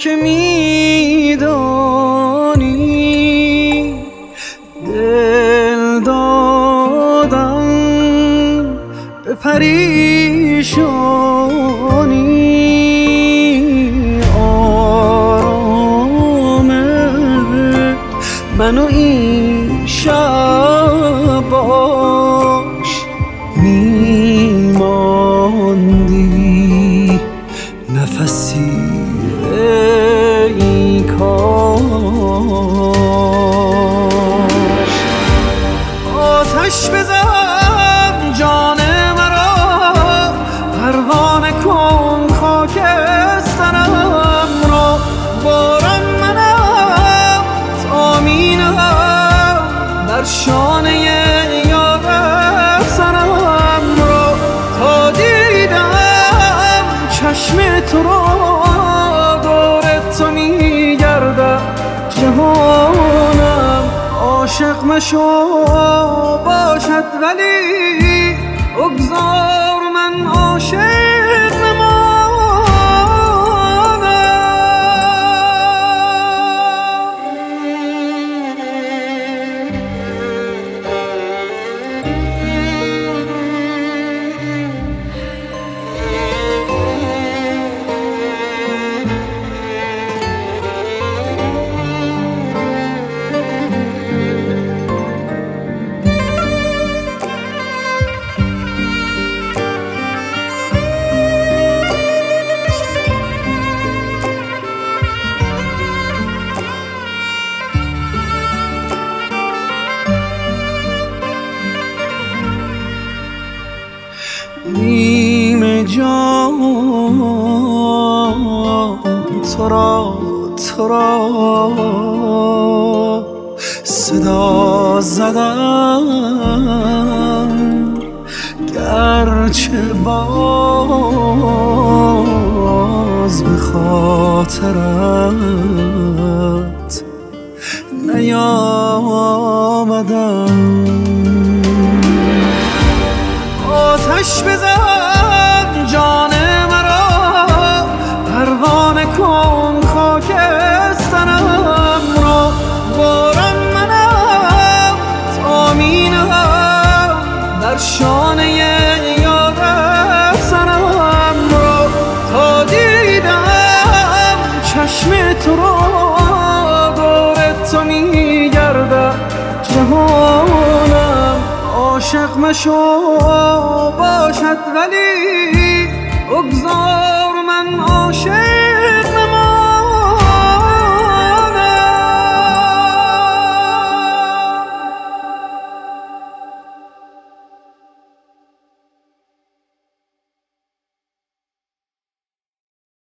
که میدانی دل دادم به پریشانی، آرام منو این شب باش میماندی نفسی ای کاش. آتش بزن جان مرا، پروانه کن خاکسترم را، باران منم تامینم بر شانه یارت سرم را، تا دیدم چشم تو را دور تو میگردد جهانم. عاشق مشو باشد ولی بگذار من عاشق نیم جان تو را صدا زدم، گرچه باز به خاطرت نیامدم. آتش بزن جان مرا، پروانه کن خاکسترم را، باران منم تامینم بر شانه یارت سرم را، تا دیدم چشم تو را دور تو میگردد جهانم. عاشق مشو باشد ولی بگذار من عاشق